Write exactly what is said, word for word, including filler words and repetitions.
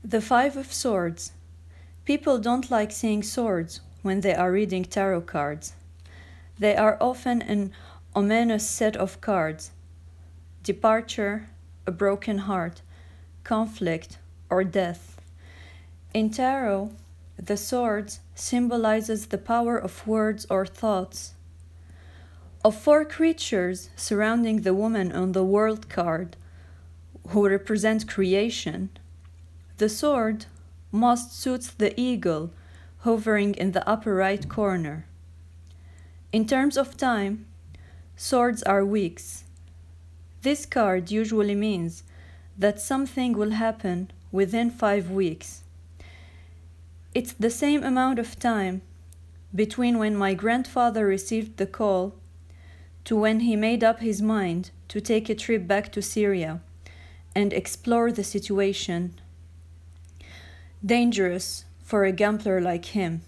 The Five of Swords. People don't like seeing swords when they are reading tarot cards. They are often an ominous set of cards: departure, a broken heart, conflict, or death. In tarot, the swords symbolizes the power of words or thoughts. Of four creatures surrounding the woman on the World card, who represent creation, the sword most suits the eagle hovering in the upper right corner. In terms of time, swords are weeks. This card usually means that something will happen within five weeks. It's the same amount of time between when my grandfather received the call to when he made up his mind to take a trip back to Syria and explore the situation. Dangerous for a gambler like him.